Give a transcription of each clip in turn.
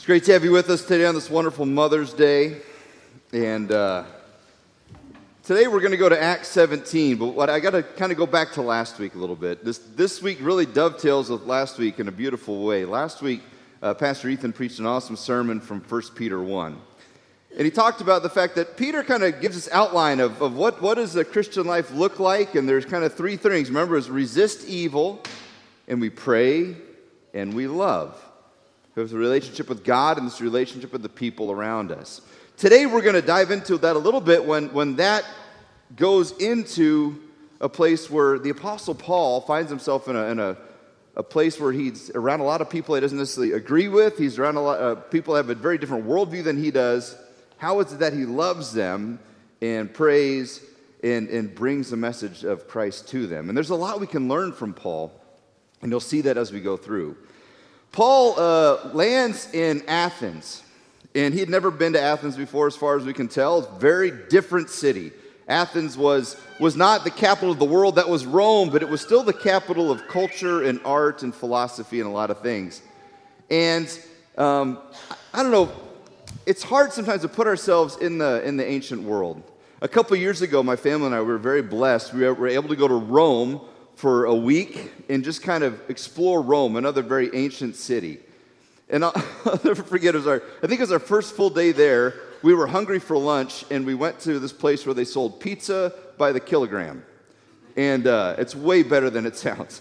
It's great to have you with us today on this wonderful Mother's Day. And today we're going to go to Acts 17, but I got to kind of go back to last week a little bit. This week really dovetails with last week in a beautiful way. Last week, Pastor Ethan preached an awesome sermon from 1 Peter 1. And he talked about the fact that Peter kind of gives this outline of what does a Christian life look like, and there's kind of three things. Remember, it's resist evil, and we pray, and we love. There's a relationship with God and this relationship with the people around us. Today we're going to dive into that a little bit when that goes into a place where the Apostle Paul finds himself in a place where he's around a lot of people he doesn't necessarily agree with. He's around a lot of people that have a very different worldview than he does. How is it that he loves them and prays and brings the message of Christ to them? And there's a lot we can learn from Paul, and you'll see that as we go through. Paul lands in Athens, and he had never been to Athens before as far as we can tell. It's a very different city. Athens was not the capital of the world. That was Rome, but it was still the capital of culture and art and philosophy and a lot of things. And I don't know, it's hard sometimes to put ourselves in the ancient world. A couple years ago, my family and I were very blessed. We were able to go to Rome for a week and just kind of explore Rome, another very ancient city. And I'll never forget, I think it was our first full day there. We were hungry for lunch, and we went to this place where they sold pizza by the kilogram. And it's way better than it sounds.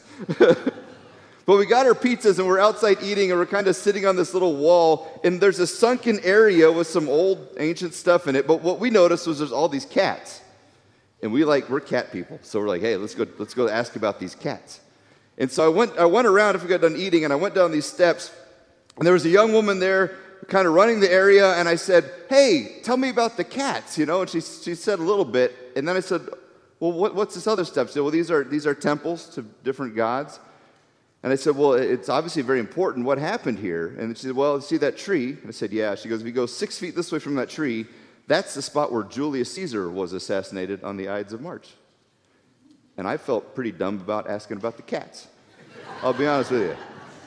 But we got our pizzas, and we're outside eating, and we're kind of sitting on this little wall, and there's a sunken area with some old ancient stuff in it. But what we noticed was there's all these cats. And we're cat people, so we're like, hey, let's go ask about these cats. And so I went around after we got done eating, and I went down these steps, and there was a young woman there kind of running the area, and I said, hey, tell me about the cats, and she said a little bit, and then I said, well, what's this other stuff? She said, well, these are temples to different gods. And I said, well, it's obviously very important. What happened here? And she said, well, see that tree? And I said, yeah. She goes, if you go 6 feet this way from that tree, that's the spot where Julius Caesar was assassinated on the Ides of March. And I felt pretty dumb about asking about the cats. I'll be honest with you.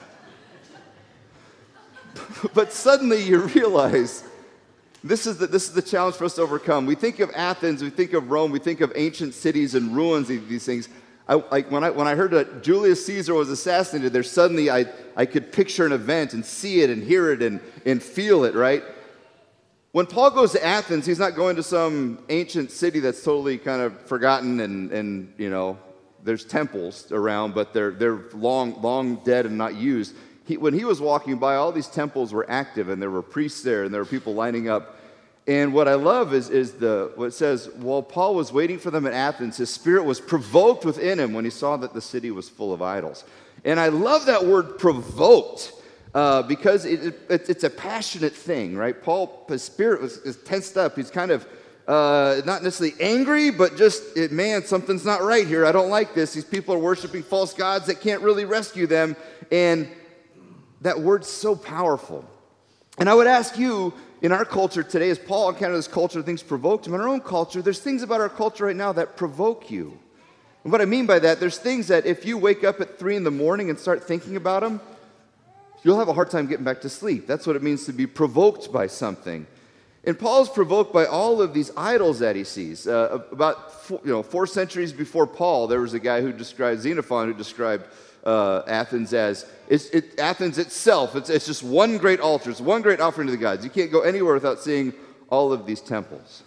But suddenly you realize this is the challenge for us to overcome. We think of Athens, we think of Rome, we think of ancient cities and ruins, these things. When I heard that Julius Caesar was assassinated, there suddenly I could picture an event and see it and hear it and feel it, right? When Paul goes to Athens, he's not going to some ancient city that's totally kind of forgotten and there's temples around, but they're long dead and not used. When he was walking by, all these temples were active, and there were priests there, and there were people lining up. And what I love is what it says, while Paul was waiting for them in Athens, his spirit was provoked within him when he saw that the city was full of idols. And I love that word provoked. Because it's a passionate thing, right? His spirit is tensed up. He's kind of not necessarily angry, but just, man, something's not right here. I don't like this. These people are worshiping false gods that can't really rescue them. And that word's so powerful. And I would ask you, in our culture today, as Paul encountered this culture, things provoked him. In our own culture, there's things about our culture right now that provoke you. And what I mean by that, there's things that if you wake up at 3 in the morning and start thinking about them, you'll have a hard time getting back to sleep. That's what it means to be provoked by something. And Paul's provoked by all of these idols that he sees. About 4 centuries before Paul, there was a guy Xenophon, who described Athens as Athens itself. It's just one great altar. It's one great offering to the gods. You can't go anywhere without seeing all of these temples.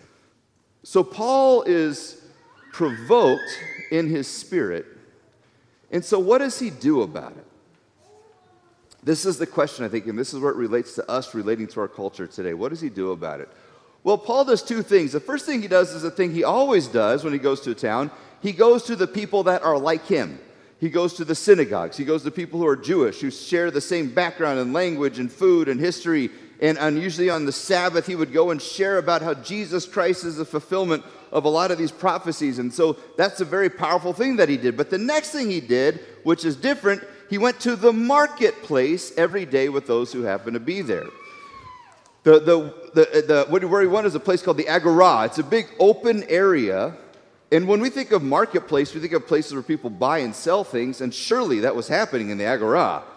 So Paul is provoked in his spirit. And so what does he do about it? This is the question, I think, and this is where it relates to us relating to our culture today. What does he do about it? Well, Paul does 2 things. The first thing he does is the thing he always does when he goes to a town. He goes to the people that are like him. He goes to the synagogues. He goes to people who are Jewish, who share the same background and language and food and history. And usually on the Sabbath, he would go and share about how Jesus Christ is the fulfillment of a lot of these prophecies. And so that's a very powerful thing that he did. But the next thing he did, which is different, he went to the marketplace every day with those who happened to be there. Where he went is a place called the Agora. It's a big open area. And when we think of marketplace, we think of places where people buy and sell things, and surely that was happening in the Agora.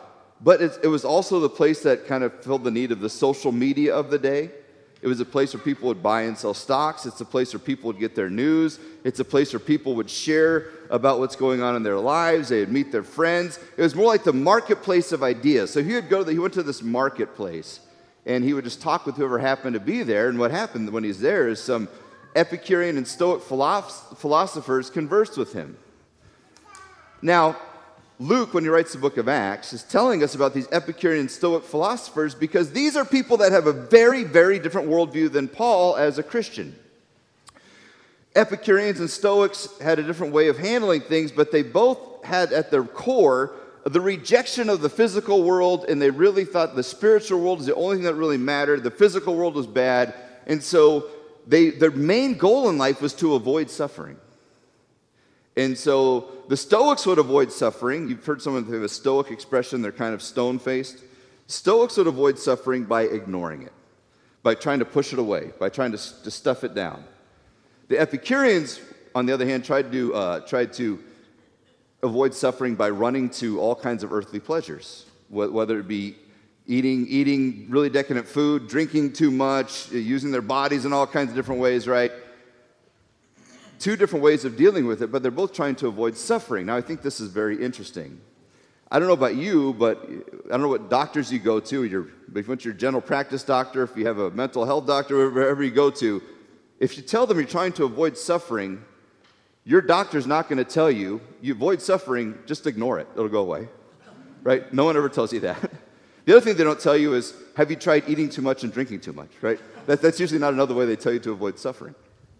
But it was also the place that kind of filled the need of the social media of the day. It was a place where people would buy and sell stocks. It's a place where people would get their news. It's a place where people would share about what's going on in their lives. They would meet their friends. It was more like the marketplace of ideas. So he went to this marketplace, and he would just talk with whoever happened to be there. And what happened when he's there is some Epicurean and Stoic philosophers conversed with him. Now, Luke, when he writes the book of Acts, is telling us about these Epicurean and Stoic philosophers because these are people that have a very, very different worldview than Paul as a Christian. Epicureans and Stoics had a different way of handling things, but they both had at their core the rejection of the physical world, and they really thought the spiritual world is the only thing that really mattered. The physical world was bad, and so their main goal in life was to avoid suffering. And so the Stoics would avoid suffering. You've heard someone have a Stoic expression, they're kind of stone-faced. Stoics would avoid suffering by ignoring it, by trying to push it away, by trying to stuff it down. The Epicureans, on the other hand, tried to avoid suffering by running to all kinds of earthly pleasures, whether it be eating really decadent food, drinking too much, using their bodies in all kinds of different ways, right? Two different ways of dealing with it, but they're both trying to avoid suffering. Now, I think this is very interesting. I don't know about you, but I don't know what doctors you go to. If you went to your general practice doctor, if you have a mental health doctor, wherever you go to, if you tell them you're trying to avoid suffering, your doctor's not going to tell you avoid suffering, just ignore it. It'll go away, right? No one ever tells you that. The other thing they don't tell you is, have you tried eating too much and drinking too much, right? That's usually not another way they tell you to avoid suffering.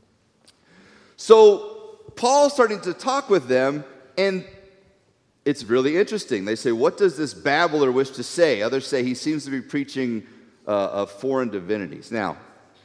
So Paul's starting to talk with them, and it's really interesting. They say, what does this babbler wish to say? Others say he seems to be preaching of foreign divinities. Now,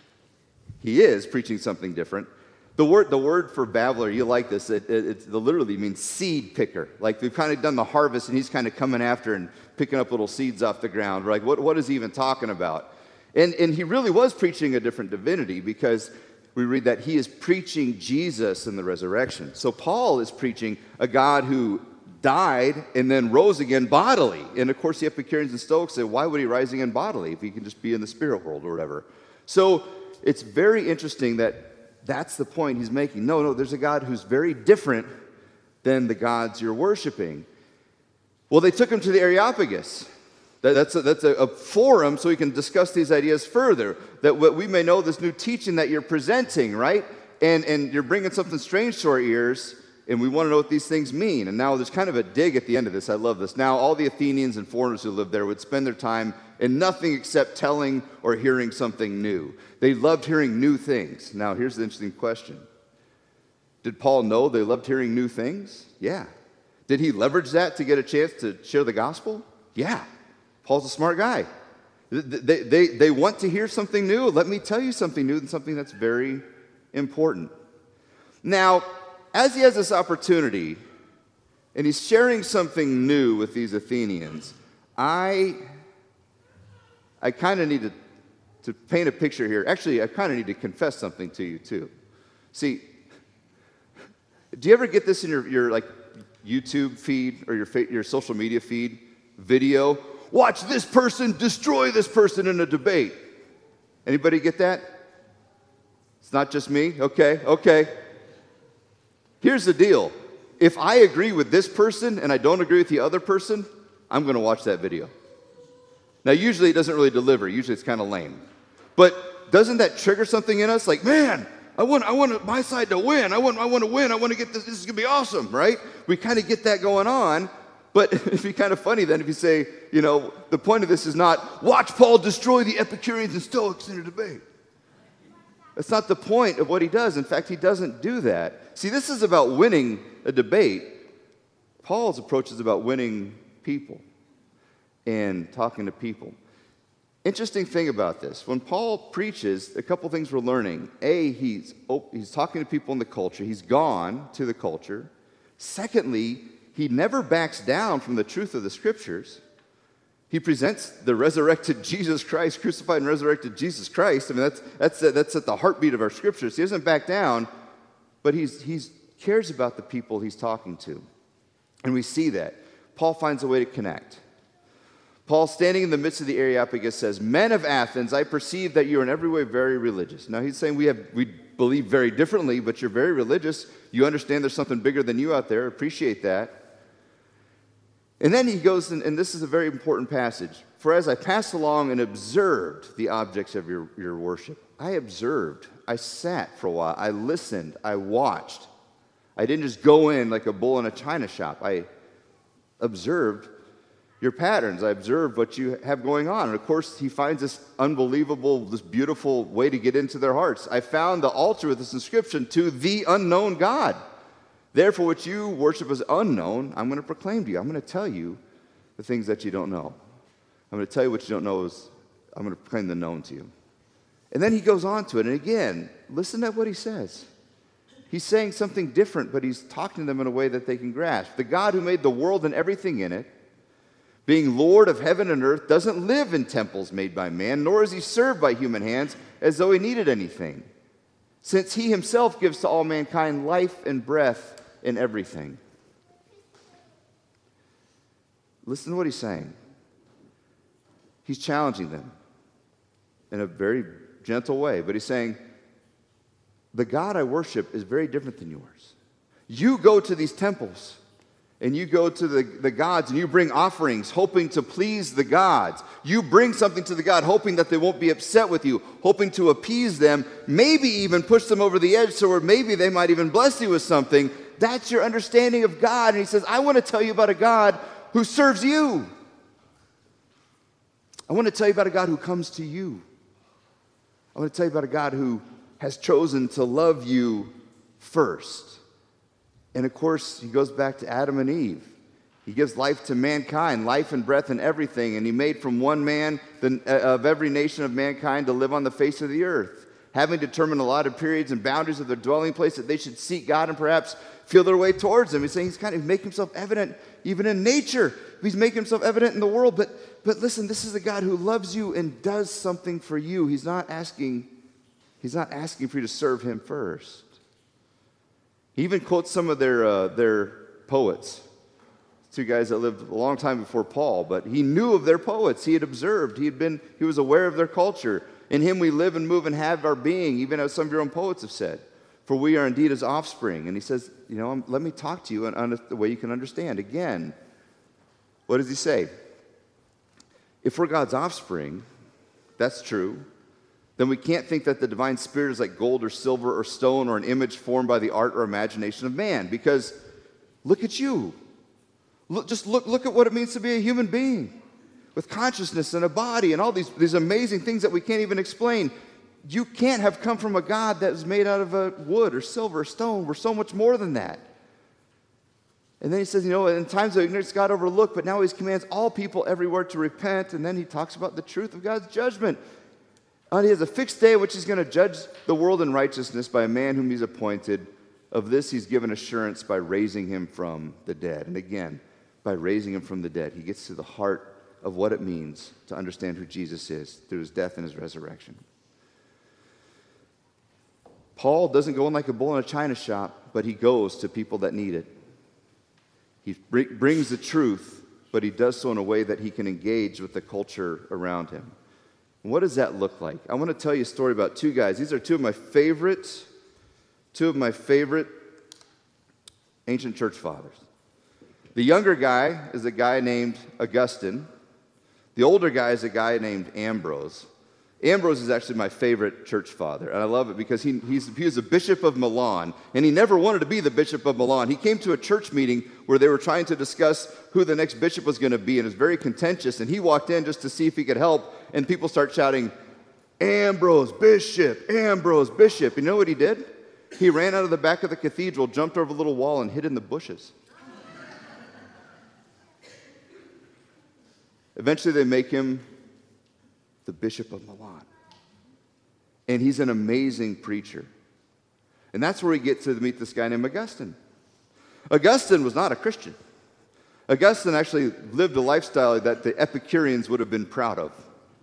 he is preaching something different. The word for babbler, you like this, it literally means seed picker. Like we've kind of done the harvest, and he's kind of coming after and picking up little seeds off the ground. Like, what is he even talking about? And he really was preaching a different divinity, because we read that he is preaching Jesus in the resurrection. So Paul is preaching a God who died and then rose again bodily. And of course the Epicureans and Stoics say, why would he rise again bodily if he can just be in the spirit world or whatever? So it's very interesting that that's the point he's making. No, there's a God who's very different than the gods you're worshiping. Well, they took him to the Areopagus. That's a forum so we can discuss these ideas further, that what we may know this new teaching that you're presenting, right? And you're bringing something strange to our ears, and we want to know what these things mean. And now there's kind of a dig at the end of this. I love this. Now all the Athenians and foreigners who lived there would spend their time in nothing except telling or hearing something new. They loved hearing new things. Now here's the interesting question. Did Paul know they loved hearing new things? Yeah. Did he leverage that to get a chance to share the gospel? Yeah. Paul's a smart guy. They want to hear something new. Let me tell you something new, and something that's very important. Now, as he has this opportunity, and he's sharing something new with these Athenians, I kind of need to paint a picture here. Actually, I kind of need to confess something to you, too. See, do you ever get this in your like YouTube feed or your social media feed? Video, watch this person destroy this person in a debate. Anybody get that? It's not just me? Okay. Here's the deal. If I agree with this person and I don't agree with the other person, I'm going to watch that video. Now, usually it doesn't really deliver. Usually it's kind of lame. But doesn't that trigger something in us? Like, man, I want my side to win. I want to win. I want to get this. This is going to be awesome, right? We kind of get that going on. But it'd be kind of funny then if you say, the point of this is not, watch Paul destroy the Epicureans and Stoics in a debate. That's not the point of what he does. In fact, he doesn't do that. See, this is about winning a debate. Paul's approach is about winning people and talking to people. Interesting thing about this. When Paul preaches, a couple things we're learning. A, he's talking to people in the culture. He's gone to the culture. Secondly, he never backs down from the truth of the Scriptures. He presents the resurrected Jesus Christ, crucified and resurrected Jesus Christ. I mean, that's at the heartbeat of our Scriptures. He doesn't back down, but he cares about the people he's talking to. And we see that. Paul finds a way to connect. Paul, standing in the midst of the Areopagus, says, "Men of Athens, I perceive that you are in every way very religious." Now he's saying we believe very differently, but you're very religious. You understand there's something bigger than you out there. Appreciate that. And then he goes, and this is a very important passage. "For as I passed along and observed the objects of your worship," I observed. I sat for a while. I listened. I watched. I didn't just go in like a bull in a china shop. I observed your patterns. I observed what you have going on. And of course, he finds this unbelievable, this beautiful way to get into their hearts. "I found the altar with this inscription, 'To the unknown God.' Therefore, what you worship as unknown, I'm going to proclaim to you." I'm going to tell you the things that you don't know. I'm going to tell you what you don't know is, I'm going to proclaim the known to you. And then he goes on to it. And again, listen to what he says. He's saying something different, but he's talking to them in a way that they can grasp. "The God who made the world and everything in it, being Lord of heaven and earth, doesn't live in temples made by man, nor is he served by human hands as though he needed anything, since he himself gives to all mankind life and breath in everything." Listen to what he's saying. He's challenging them in a very gentle way, but he's saying, the God I worship is very different than yours. You go to these temples, and you go to the gods, and you bring offerings, hoping to please the gods. You bring something to the God, hoping that they won't be upset with you, hoping to appease them, maybe even push them over the edge, so maybe they might even bless you with something. That's your understanding of God. And he says, I want to tell you about a God who serves you. I want to tell you about a God who comes to you. I want to tell you about a God who has chosen to love you first. And of course, he goes back to Adam and Eve. He gives life to mankind, life and breath and everything. And he made from one man of every nation of mankind to live on the face of the earth, having determined allotted periods and boundaries of their dwelling place that they should seek God and perhaps feel their way towards him. He's saying he's kind of making himself evident even in nature. He's making himself evident in the world. But listen, this is a God who loves you and does something for you. He's not asking for you to serve him first. He even quotes some of their poets. Two guys that lived a long time before Paul, but he knew of their poets. He had observed. He was aware of their culture. In him we live and move and have our being, even as some of your own poets have said. For we are indeed his offspring. And he says, let me talk to you in the way you can understand. Again, what does he say? If we're God's offspring, that's true, then we can't think that the divine spirit is like gold or silver or stone or an image formed by the art or imagination of man. Because look at you. Look at what it means to be a human being with consciousness and a body and all these amazing things that we can't even explain. You can't have come from a God that is made out of wood or silver or stone. We're so much more than that. And then he says, in times of ignorance, God overlooked, but now he commands all people everywhere to repent. And then he talks about the truth of God's judgment. And he has a fixed day in which he's going to judge the world in righteousness by a man whom he's appointed. Of this he's given assurance by raising him from the dead. And again, by raising him from the dead, he gets to the heart of what it means to understand who Jesus is through his death and his resurrection. Paul doesn't go in like a bull in a china shop, but he goes to people that need it. He brings the truth, but he does so in a way that he can engage with the culture around him. And what does that look like? I want to tell you a story about two guys. These are two of my favorite ancient church fathers. The younger guy is a guy named Augustine. The older guy is a guy named Ambrose. Ambrose is actually my favorite church father, and I love it because he was a bishop of Milan, and he never wanted to be the bishop of Milan. He came to a church meeting where they were trying to discuss who the next bishop was going to be, and it was very contentious, and he walked in just to see if he could help, and people start shouting, Ambrose, bishop, Ambrose, bishop. You know what he did? He ran out of the back of the cathedral, jumped over a little wall, and hid in the bushes. Eventually, they make him the Bishop of Milan. And he's an amazing preacher. And that's where we get to meet this guy named Augustine. Augustine was not a Christian. Augustine actually lived a lifestyle that the Epicureans would have been proud of.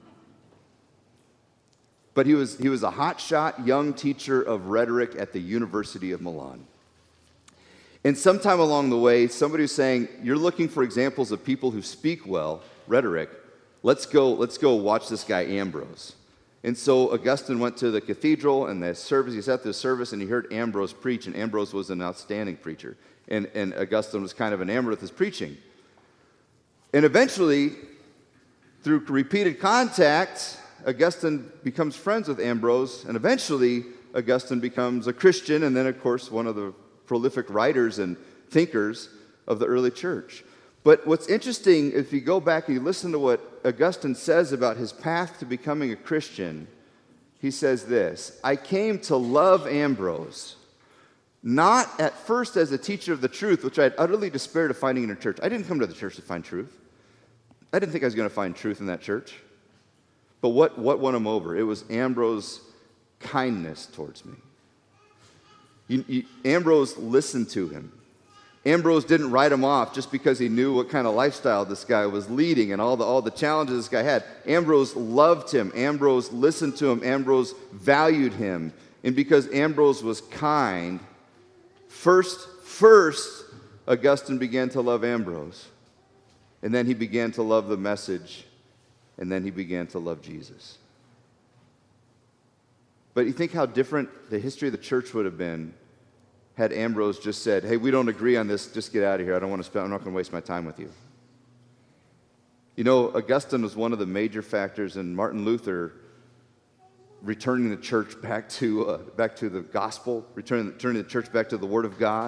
But he was a hotshot young teacher of rhetoric at the University of Milan. And sometime along the way, somebody was saying, you're looking for examples of people who speak well, rhetoric, let's go watch this guy Ambrose. And so Augustine went to the cathedral and the service. He sat through the service and he heard Ambrose preach, and Ambrose was an outstanding preacher. And Augustine was kind of enamored with his preaching. And eventually, through repeated contact, Augustine becomes friends with Ambrose, and eventually Augustine becomes a Christian, and then, of course, one of the prolific writers and thinkers of the early church. But what's interesting, if you go back and you listen to what Augustine says about his path to becoming a Christian, he says this: I came to love Ambrose, not at first as a teacher of the truth, which I had utterly despaired of finding in a church. I didn't come to the church to find truth. I didn't think I was going to find truth in that church. But what won him over? It was Ambrose's kindness towards me. Ambrose listened to him. Ambrose didn't write him off just because he knew what kind of lifestyle this guy was leading and all the challenges this guy had. Ambrose loved him. Ambrose listened to him. Ambrose valued him. And because Ambrose was kind, first Augustine began to love Ambrose. And then he began to love the message. And then he began to love Jesus. But you think how different the history of the church would have been had Ambrose just said, hey, we don't agree on this, just get out of here. I'm not going to waste my time with you. You know, Augustine was one of the major factors in Martin Luther returning the church back to the gospel, returning the church back to the Word of God.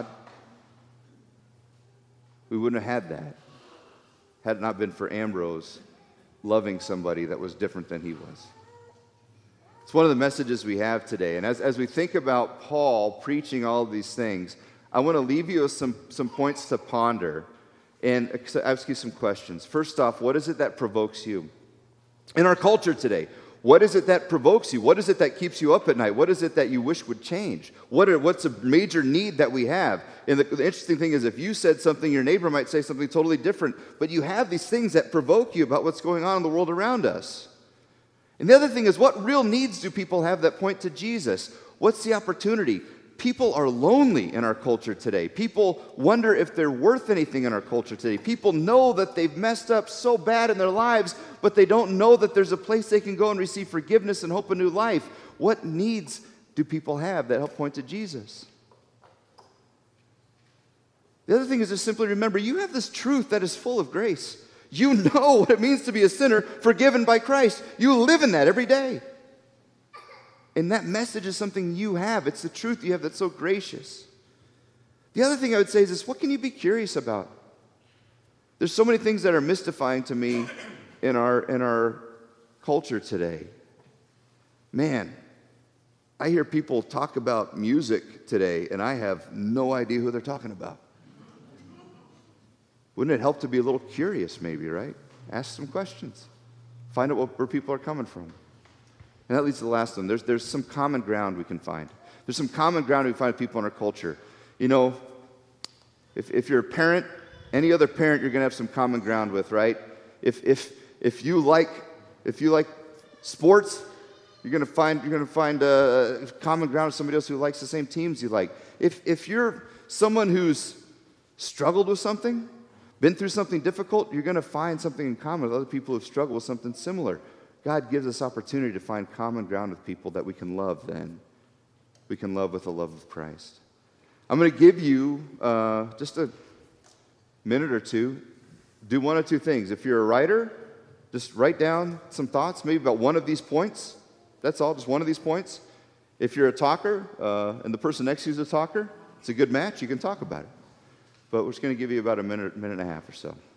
We wouldn't have had that had it not been for Ambrose loving somebody that was different than he was. It's one of the messages we have today. And as we think about Paul preaching all of these things, I want to leave you with some points to ponder and ask you some questions. First off, what is it that provokes you? In our culture today, what is it that provokes you? What is it that keeps you up at night? What is it that you wish would change? What's a major need that we have? And the interesting thing is, if you said something, your neighbor might say something totally different. But you have these things that provoke you about what's going on in the world around us. And the other thing is, what real needs do people have that point to Jesus? What's the opportunity? People are lonely in our culture today. People wonder if they're worth anything in our culture today. People know that they've messed up so bad in their lives, but they don't know that there's a place they can go and receive forgiveness and hope a new life. What needs do people have that help point to Jesus? The other thing is to simply remember, you have this truth that is full of grace. You know what it means to be a sinner forgiven by Christ. You live in that every day. And that message is something you have. It's the truth you have that's so gracious. The other thing I would say is this: what can you be curious about? There's so many things that are mystifying to me in our culture today. Man, I hear people talk about music today, and I have no idea who they're talking about. Wouldn't it help to be a little curious maybe, right? Ask some questions. Find out where people are coming from. And that leads to the last one. There's some common ground we can find. There's some common ground we find with people in our culture. You know, if you're a parent, any other parent you're going to have some common ground with, right? If you like sports, you're going to find a common ground with somebody else who likes the same teams you like. If you're someone who's struggled with something, been through something difficult, you're going to find something in common with other people who've struggled with something similar. God gives us opportunity to find common ground with people that we can love then. We can love with the love of Christ. I'm going to give you just a minute or two. Do one of two things. If you're a writer, just write down some thoughts, maybe about one of these points. That's all, just one of these points. If you're a talker and the person next to you is a talker, it's a good match. You can talk about it. But we're just going to give you about a minute and a half or so.